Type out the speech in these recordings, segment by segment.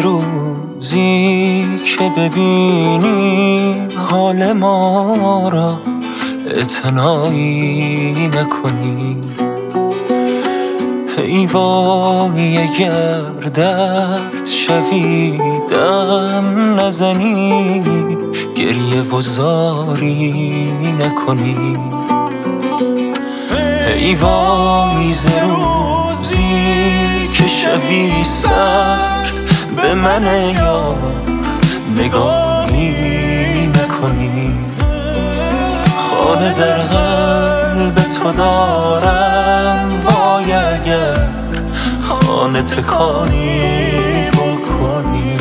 روزی که ببینی حال ما را اعتنایی نکنی. ای وای اگر درد شوی دم نزنی، گریه و زاری نکنی. ای وای ز روزی که شوی سرد به من یار نگاهی نکنی. خانه در قلب تو دارم، وای اگر خانه تکانی بکنی.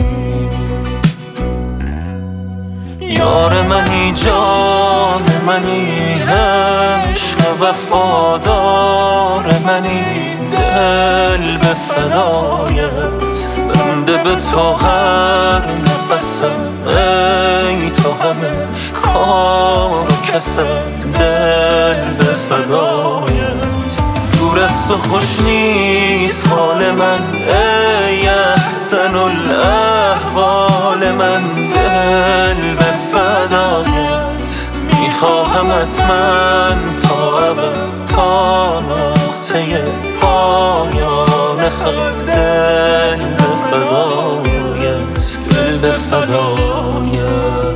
یار منی جان منی عشق وفادار منی، دل به فدایت بنده به تو هر نفسم. ای تو همه کار و کسم، دل به فدایت. دور از تو خوش نیست حال من، ای احسن الاحوال من، دل به فدایت. میخواهمت من تا ابد، تا نقطه پایان خلق، دل به فدایت، دل به فدایت.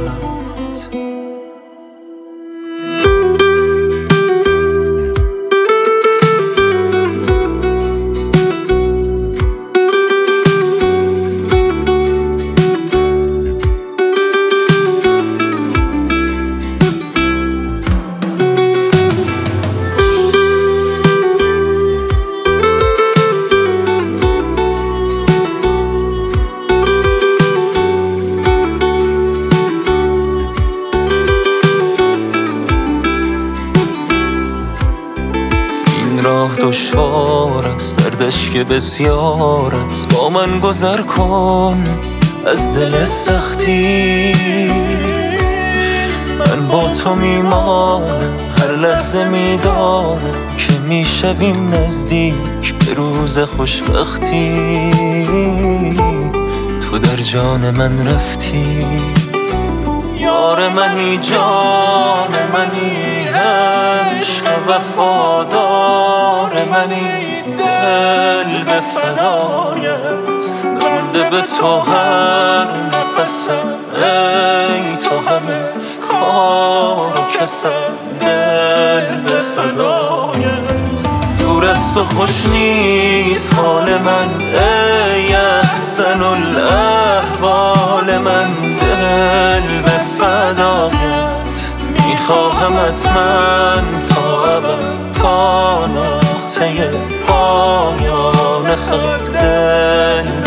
راه دشوار است، دردش که بسیار است، با من گذر کن از دل سختی. من با تو میمانم، هر لحظه میدانم که میشویم نزدیک به روز خوشبختی. تو در جان من رفتی، یار منی جان منی عشق وفادار منی، دل به فدایت بنده به تو هر نفسم. ای تو همه کار و کسم، دل به فدایت. دور از تو خوش نیست حال من، ای احسن الاحوال من، دل به فدایت. میخواهمت من تا ابد، تا نقطه پایان خلق، دل